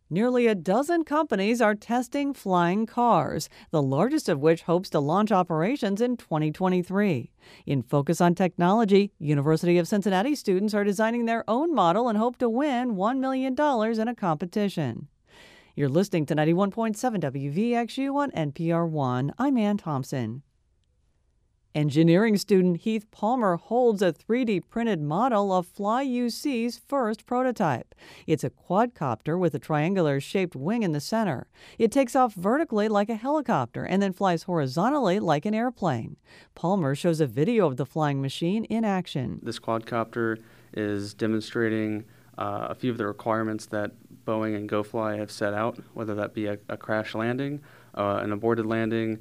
Nearly a dozen companies are testing flying cars, the largest of which hopes to launch operations in 2023. In Focus on Technology, University of Cincinnati students are designing their own model and hope to win $1 million in a competition. You're listening to 91.7 WVXU on NPR One. I'm Ann Thompson. Engineering student Heath Palmer holds a 3D printed model of FlyUC's first prototype. It's a quadcopter with a triangular-shaped wing in the center. It takes off vertically like a helicopter and then flies horizontally like an airplane. Palmer shows a video of the flying machine in action. This quadcopter is demonstrating a few of the requirements that Boeing and GoFly have set out, whether that be a crash landing, an aborted landing,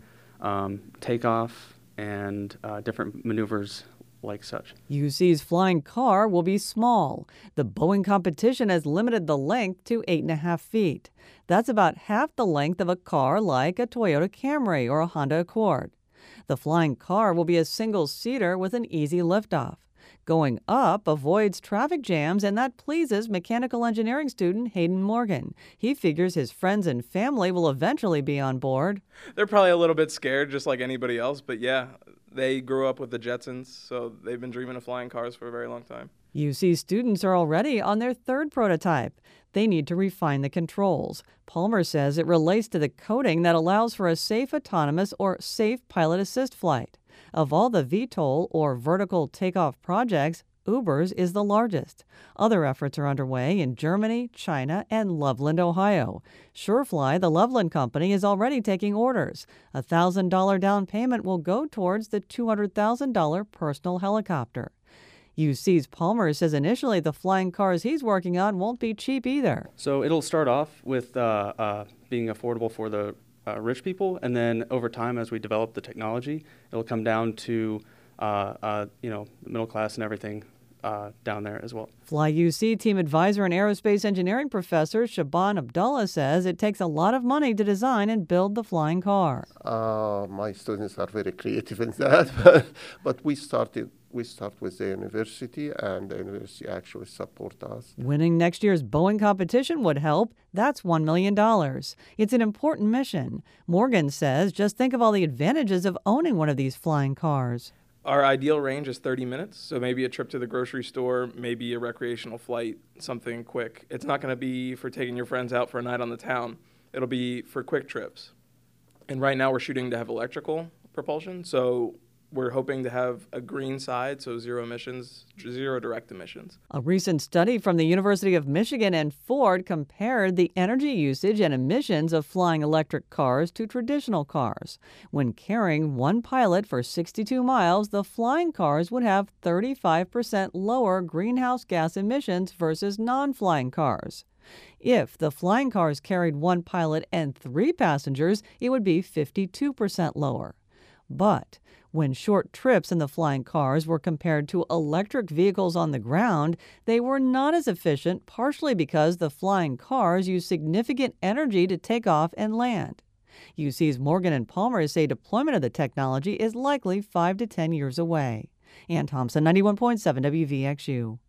takeoff, and different maneuvers like such. UC's flying car will be small. The Boeing competition has limited the length to 8.5 feet. That's about half the length of a car like a Toyota Camry or a Honda Accord. The flying car will be a single-seater with an easy liftoff. Going up avoids traffic jams, and that pleases mechanical engineering student Hayden Morgan. He figures his friends and family will eventually be on board. They're probably a little bit scared, just like anybody else, but yeah, they grew up with the Jetsons, so they've been dreaming of flying cars for a very long time. UC students are already on their third prototype. They need to refine the controls. Palmer says it relates to the coding that allows for a safe autonomous or safe pilot assist flight. Of all the VTOL or vertical takeoff projects, Uber's is the largest. Other efforts are underway in Germany, China, and Loveland, Ohio. SureFly, the Loveland company, is already taking orders. A $1,000 down payment will go towards the $200,000 personal helicopter. UC's Palmer says initially the flying cars he's working on won't be cheap either. So it'll start off with being affordable for the rich people, and then over time, as we develop the technology, it'll come down to the middle class and everything down there as well. FlyUC team advisor and aerospace engineering professor Shaban Abdullah says it takes a lot of money to design and build the flying car. My students are very creative in that, but we start with the university, and the university actually support us. Winning next year's Boeing competition would help. That's $1 million. It's an important mission. Morgan says just think of all the advantages of owning one of these flying cars. Our ideal range is 30 minutes, so maybe a trip to the grocery store, maybe a recreational flight, something quick. It's not going to be for taking your friends out for a night on the town. It'll be for quick trips. And right now we're shooting to have electrical propulsion, so we're hoping to have a green side, so zero emissions, zero direct emissions. A recent study from the University of Michigan and Ford compared the energy usage and emissions of flying electric cars to traditional cars. When carrying one pilot for 62 miles, the flying cars would have 35% lower greenhouse gas emissions versus non-flying cars. If the flying cars carried one pilot and 3 passengers, it would be 52% lower. But when short trips in the flying cars were compared to electric vehicles on the ground, they were not as efficient, partially because the flying cars use significant energy to take off and land. UC's Morgan and Palmer say deployment of the technology is likely 5 to 10 years away. Ann Thompson, 91.7 WVXU.